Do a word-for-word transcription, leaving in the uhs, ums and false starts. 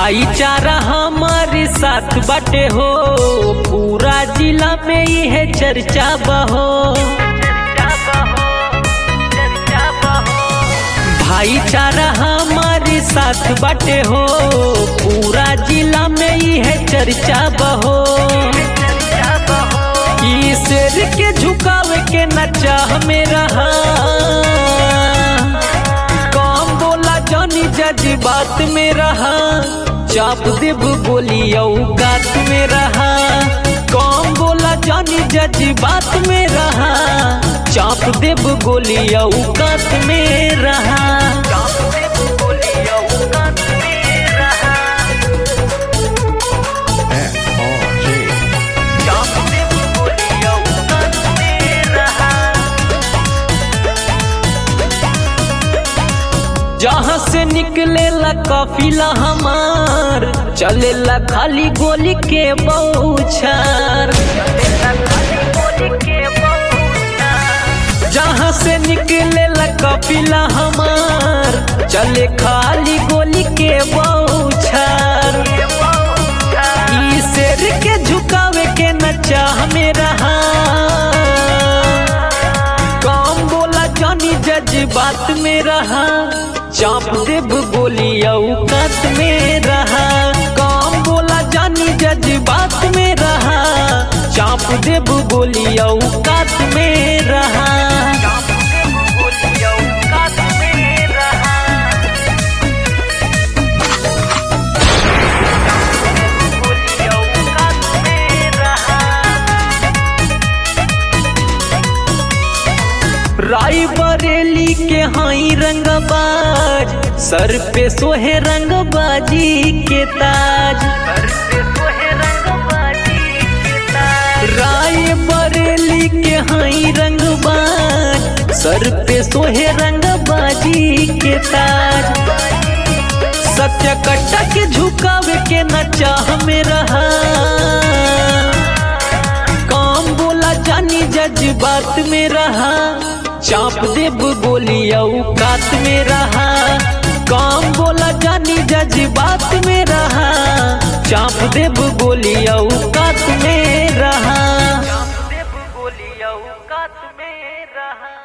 भाईचारा हमारे साथ बाटे हो, पूरा जिला में यह चर्चा बहो। भाईचारा हमारे साथ बाटे हो, पूरा जिला में यह चर्चा बहो। शेर के झुकावे के नचा में रहा, काम बोला जानी जज्बात में रहा, चाप देव गोली औकात में रहा। काम बोला जानी जज्बात में रहा, चाप देव गोली औकात में रहा। जहाँ से निकले ला काफिला हमार, चले ला खाली गोली के बौछार। जहाँ से निकले ला काफिला हमार, चले खाली गोली के बौछार। ई शेर के झुकावे के नचा में रहा, काम बोला जानी जज्बात में रहा, चाप देव गोली औकात में रहा। काम बोला जानी जज्बात में रहा, चाप देव गोली औकात में रहा। रायबरेली के हाई रंगबाज, सर पे सोहे रंगबाजी के ताज। रायबरेली के हाई रंगबाज, सर पे सोहे रंगबाजी के ताज। सत्य कट्टा के झुकावे के नचा में रहा, काम बोला जानी जज्बात में रहा, चाप देव गोली औकात में रहा। काम बोला जानी जज्बात में रहा, चाप देव गोली औकात में रहा। चाप देव गोली औकात में रहा।